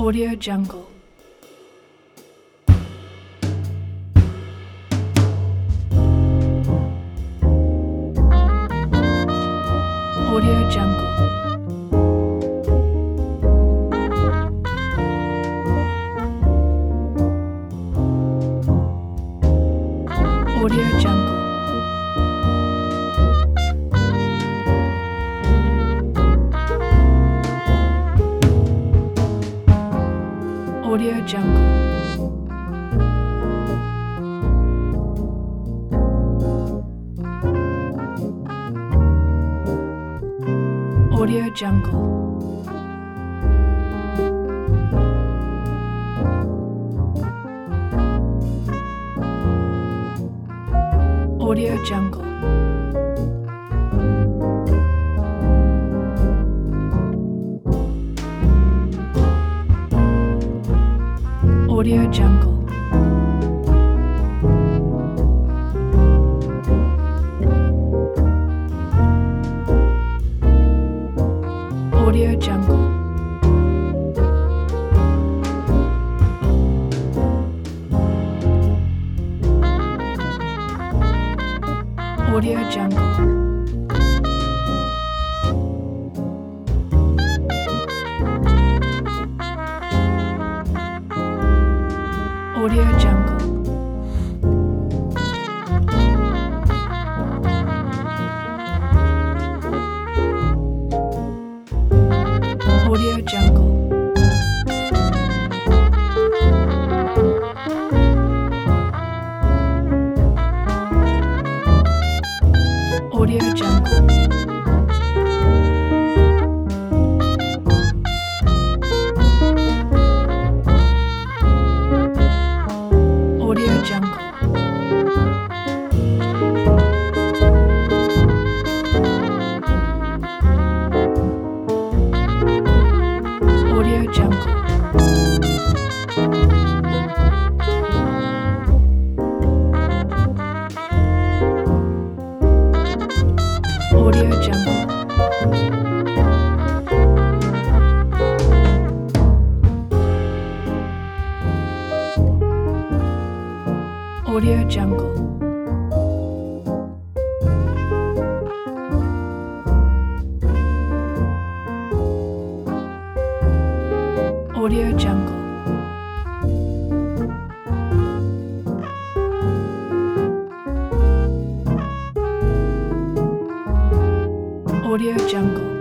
Audio Jungle. Audio Jungle. Audio Jungle. Audio Jungle. Audio Jungle. Audio Jungle. Audio Jungle. Audio Jungle. Audio Jungle. Audio Jungle. Audio Jungle. Audio Jungle. Audio Jungle. Audio Jungle. Audio Jungle. Audio Jungle. Audio Jungle. Audio Jungle.